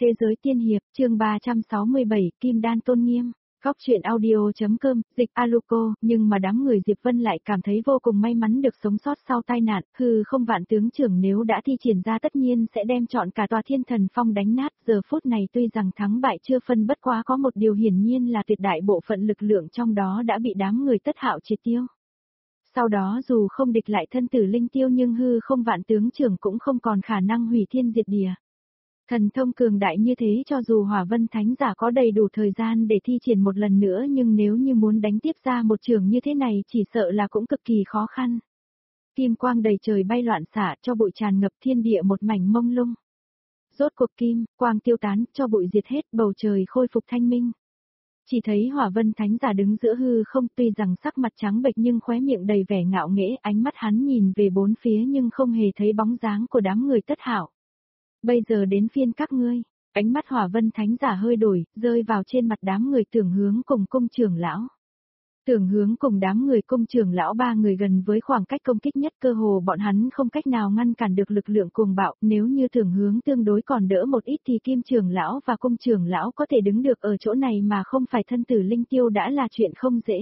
Thế giới tiên hiệp, chương 367, Kim Đan tôn nghiêm. Góc truyện audio.com, dịch Aluko, nhưng mà đám người Diệp Vân lại cảm thấy vô cùng may mắn được sống sót sau tai nạn, hừ không vạn tướng trưởng nếu đã thi triển ra tất nhiên sẽ đem chọn cả tòa Thiên Thần Phong đánh nát, giờ phút này tuy rằng thắng bại chưa phân bất quá có một điều hiển nhiên là tuyệt đại bộ phận lực lượng trong đó đã bị đám người Tất Hạo triệt tiêu. Sau đó dù không địch lại thân tử linh tiêu nhưng hư không vạn tướng trưởng cũng không còn khả năng hủy thiên diệt địa. Thần thông cường đại như thế cho dù Hỏa Vân Thánh Giả có đầy đủ thời gian để thi triển một lần nữa nhưng nếu như muốn đánh tiếp ra một trường như thế này chỉ sợ là cũng cực kỳ khó khăn. Kim quang đầy trời bay loạn xạ cho bụi tràn ngập thiên địa một mảnh mông lung. Rốt cuộc kim, quang tiêu tán, cho bụi diệt hết, bầu trời khôi phục thanh minh. Chỉ thấy Hỏa Vân Thánh Giả đứng giữa hư không tuy rằng sắc mặt trắng bệch nhưng khóe miệng đầy vẻ ngạo nghễ, ánh mắt hắn nhìn về bốn phía nhưng không hề thấy bóng dáng của đám người Tất Hạo. Bây giờ đến phiên các ngươi, ánh mắt Hỏa Vân Thánh Giả hơi đổi, rơi vào trên mặt đám người Tưởng Hướng cùng Cung trưởng lão. Tưởng Hướng cùng đám người Cung trưởng lão ba người gần với khoảng cách công kích nhất cơ hồ bọn hắn không cách nào ngăn cản được lực lượng cuồng bạo, nếu như Tưởng Hướng tương đối còn đỡ một ít thì Kim trưởng lão và Cung trưởng lão có thể đứng được ở chỗ này mà không phải thân tử linh tiêu đã là chuyện không dễ.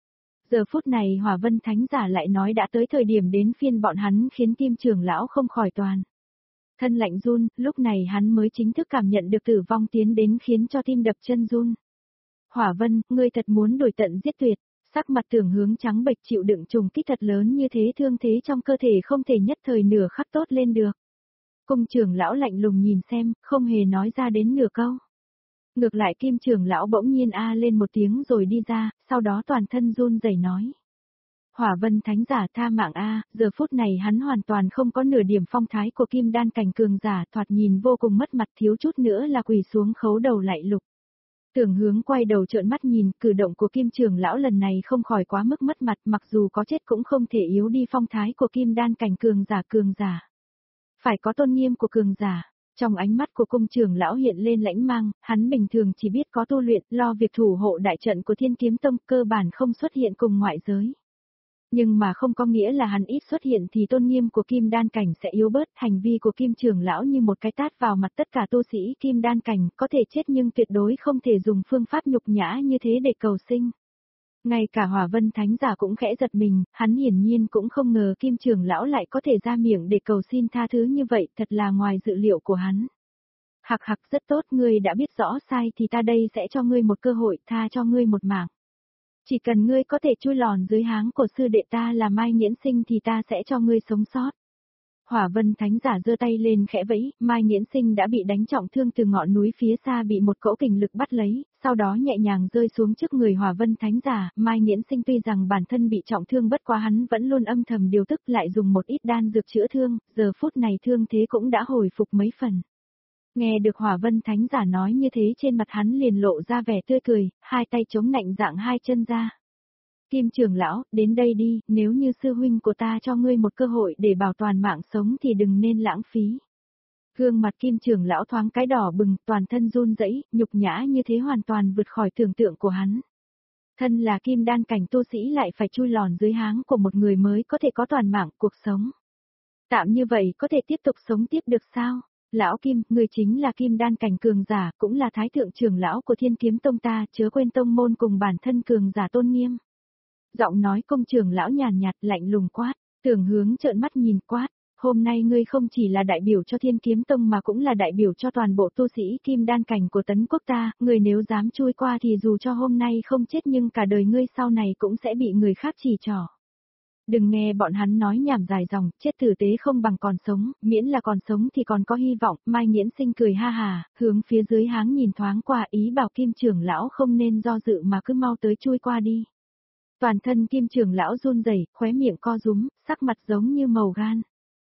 Giờ phút này Hỏa Vân Thánh Giả lại nói đã tới thời điểm đến phiên bọn hắn khiến Kim trưởng lão không khỏi toàn thân lạnh run, lúc này hắn mới chính thức cảm nhận được tử vong tiến đến khiến cho tim đập chân run. Hỏa Vân, ngươi thật muốn đuổi tận giết tuyệt, sắc mặt Tưởng Hướng trắng bệch chịu đựng trùng kích thật lớn như thế thương thế trong cơ thể không thể nhất thời nửa khắc tốt lên được. Cung trưởng lão lạnh lùng nhìn xem, không hề nói ra đến nửa câu. Ngược lại Kim trưởng lão bỗng nhiên a lên một tiếng rồi đi ra, sau đó toàn thân run rẩy nói. Hỏa Vân Thánh Giả tha mạng a, giờ phút này hắn hoàn toàn không có nửa điểm phong thái của Kim Đan cảnh cường giả, thoạt nhìn vô cùng mất mặt, thiếu chút nữa là quỳ xuống khấu đầu lại lục. Tưởng Hướng quay đầu trợn mắt nhìn, cử động của Kim trưởng lão lần này không khỏi quá mức mất mặt, mặc dù có chết cũng không thể yếu đi phong thái của Kim Đan cảnh cường giả. Phải có tôn nghiêm của cường giả. Trong ánh mắt của Cung trưởng lão hiện lên lãnh mang, hắn bình thường chỉ biết có tu luyện, lo việc thủ hộ đại trận của Thiên Kiếm Tông, cơ bản không xuất hiện cùng ngoại giới. Nhưng mà không có nghĩa là hắn ít xuất hiện thì tôn nghiêm của Kim Đan cảnh sẽ yếu bớt, hành vi của Kim trưởng lão như một cái tát vào mặt tất cả tu sĩ Kim Đan cảnh, có thể chết nhưng tuyệt đối không thể dùng phương pháp nhục nhã như thế để cầu sinh. Ngay cả Hỏa Vân Thánh Giả cũng khẽ giật mình, hắn hiển nhiên cũng không ngờ Kim trưởng lão lại có thể ra miệng để cầu xin tha thứ như vậy, thật là ngoài dự liệu của hắn. Hạc hạc, rất tốt, ngươi đã biết rõ sai thì ta đây sẽ cho ngươi một cơ hội, tha cho ngươi một mạng. Chỉ cần ngươi có thể chui lòn dưới háng của sư đệ ta là Mai Nghiễn Sinh thì ta sẽ cho ngươi sống sót. Hỏa Vân Thánh Giả giơ tay lên khẽ vẫy, Mai Nghiễn Sinh đã bị đánh trọng thương từ ngọn núi phía xa bị một cỗ kình lực bắt lấy, sau đó nhẹ nhàng rơi xuống trước người Hỏa Vân Thánh Giả. Mai Nghiễn Sinh tuy rằng bản thân bị trọng thương bất quá hắn vẫn luôn âm thầm điều tức lại dùng một ít đan dược chữa thương, giờ phút này thương thế cũng đã hồi phục mấy phần. Nghe được Hỏa Vân Thánh Giả nói như thế trên mặt hắn liền lộ ra vẻ tươi cười, hai tay chống nạnh dạng hai chân ra. Kim trưởng lão, đến đây đi, nếu như sư huynh của ta cho ngươi một cơ hội để bảo toàn mạng sống thì đừng nên lãng phí. Gương mặt Kim trưởng lão thoáng cái đỏ bừng, toàn thân run rẩy, nhục nhã như thế hoàn toàn vượt khỏi tưởng tượng của hắn. Thân là Kim Đan cảnh tu sĩ lại phải chui lòn dưới háng của một người mới có thể có toàn mạng cuộc sống. Tạm như vậy có thể tiếp tục sống tiếp được sao? Lão Kim, người chính là Kim Đan cảnh cường giả, cũng là thái thượng trưởng lão của Thiên Kiếm Tông ta, chớ quên tông môn cùng bản thân cường giả tôn nghiêm. Giọng nói Cung trưởng lão nhàn nhạt lạnh lùng quát, Tưởng Hướng trợn mắt nhìn quát, hôm nay ngươi không chỉ là đại biểu cho Thiên Kiếm Tông mà cũng là đại biểu cho toàn bộ tu sĩ Kim Đan cảnh của Tấn Quốc ta, người nếu dám chui qua thì dù cho hôm nay không chết nhưng cả đời ngươi sau này cũng sẽ bị người khác chỉ trỏ. Đừng nghe bọn hắn nói nhảm dài dòng, chết tử tế không bằng còn sống, miễn là còn sống thì còn có hy vọng. Mai Nghiễn Sinh cười ha hà, hướng phía dưới háng nhìn thoáng qua, ý bảo Kim trưởng lão không nên do dự mà cứ mau tới chui qua đi. Toàn thân Kim trưởng lão run rẩy, khóe miệng co rúm, sắc mặt giống như màu gan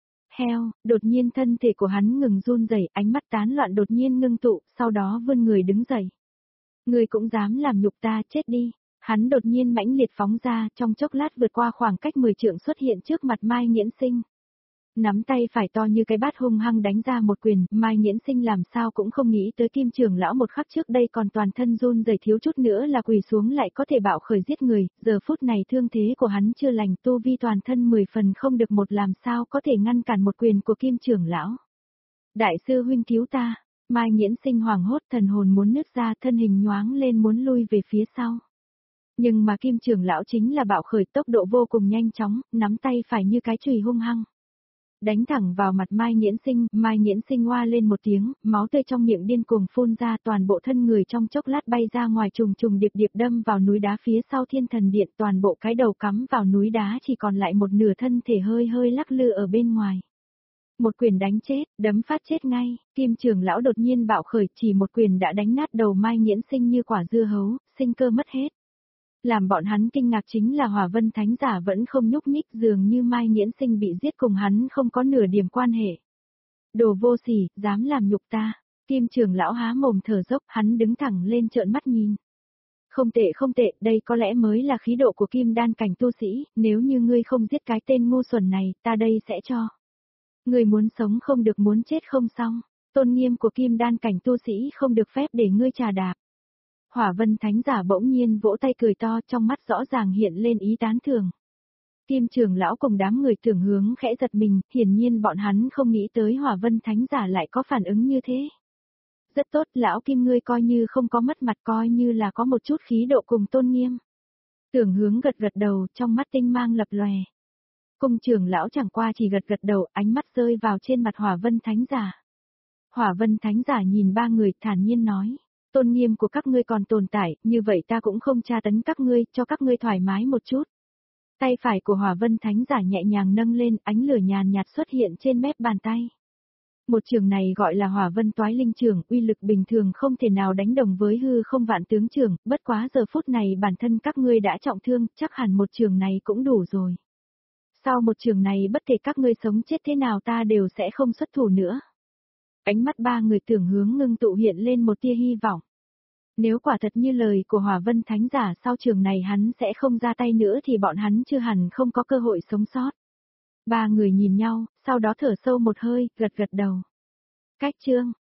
heo, đột nhiên thân thể của hắn ngừng run rẩy, ánh mắt tán loạn đột nhiên ngưng tụ, sau đó vươn người đứng dậy. Ngươi cũng dám làm nhục ta, chết đi. Hắn đột nhiên mãnh liệt phóng ra, trong chốc lát vượt qua khoảng cách 10 trượng xuất hiện trước mặt Mai Nghiễn Sinh. Nắm tay phải to như cái bát hung hăng đánh ra một quyền, Mai Nghiễn Sinh làm sao cũng không nghĩ tới Kim trưởng lão một khắc trước đây còn toàn thân run rẩy thiếu chút nữa là quỳ xuống lại có thể bạo khởi giết người, giờ phút này thương thế của hắn chưa lành, tu vi toàn thân 10 phần không được một làm sao có thể ngăn cản một quyền của Kim trưởng lão. Đại sư huynh cứu ta. Mai Nghiễn Sinh hoảng hốt, thần hồn muốn nứt ra, thân hình nhoáng lên muốn lui về phía sau. Nhưng mà Kim trưởng lão chính là bạo khởi, tốc độ vô cùng nhanh chóng, nắm tay phải như cái chùy hung hăng. Đánh thẳng vào mặt Mai Nghiễn Sinh oa lên một tiếng, máu tươi trong miệng điên cuồng phun ra, toàn bộ thân người trong chốc lát bay ra ngoài, trùng trùng điệp điệp đâm vào núi đá phía sau Thiên Thần Điện, toàn bộ cái đầu cắm vào núi đá, chỉ còn lại một nửa thân thể hơi hơi lắc lư ở bên ngoài. Một quyền đánh chết, đấm phát chết ngay, Kim trưởng lão đột nhiên bạo khởi, chỉ một quyền đã đánh nát đầu Mai Nghiễn Sinh như quả dưa hấu, sinh cơ mất hết. Làm bọn hắn kinh ngạc chính là Hỏa Vân Thánh Giả vẫn không nhúc nhích, dường như Mai Nghiễn Sinh bị giết cùng hắn không có nửa điểm quan hệ. Đồ vô sỉ, dám làm nhục ta. Kim trưởng lão há mồm thở dốc, hắn đứng thẳng lên trợn mắt nhìn. Không tệ, đây có lẽ mới là khí độ của Kim đan cảnh tu sĩ, nếu như ngươi không giết cái tên ngu xuẩn này, ta đây sẽ cho. Ngươi muốn sống không được, muốn chết không xong, tôn nghiêm của Kim đan cảnh tu sĩ không được phép để ngươi trà đạp. Hỏa Vân Thánh Giả bỗng nhiên vỗ tay cười to, trong mắt rõ ràng hiện lên ý tán thưởng. Kim trưởng lão cùng đám người tưởng hướng khẽ giật mình, hiển nhiên bọn hắn không nghĩ tới Hỏa Vân Thánh Giả lại có phản ứng như thế. Rất tốt, lão Kim ngươi coi như không có mất mặt, coi như là có một chút khí độ cùng tôn nghiêm. Tưởng hướng gật gật đầu, trong mắt tinh mang lập lòe. Cung trưởng lão chẳng qua chỉ gật gật đầu, ánh mắt rơi vào trên mặt Hỏa Vân Thánh Giả. Hỏa Vân Thánh Giả nhìn ba người, thản nhiên nói. Tôn nghiêm của các ngươi còn tồn tại, như vậy ta cũng không tra tấn các ngươi, cho các ngươi thoải mái một chút. Tay phải của Hỏa Vân Thánh Giả nhẹ nhàng nâng lên, ánh lửa nhàn nhạt xuất hiện trên mép bàn tay. Một trường này gọi là Hỏa Vân Toái Linh Trường, uy lực bình thường không thể nào đánh đồng với hư không vạn tướng trường, bất quá giờ phút này bản thân các ngươi đã trọng thương, chắc hẳn một trường này cũng đủ rồi. Sau một trường này bất kể các ngươi sống chết thế nào ta đều sẽ không xuất thủ nữa. Ánh mắt ba người tưởng hướng ngưng tụ hiện lên một tia hy vọng. Nếu quả thật như lời của Hỏa Vân Thánh Giả sau trường này hắn sẽ không ra tay nữa thì bọn hắn chưa hẳn không có cơ hội sống sót. Ba người nhìn nhau, sau đó thở sâu một hơi, gật gật đầu. Cách chương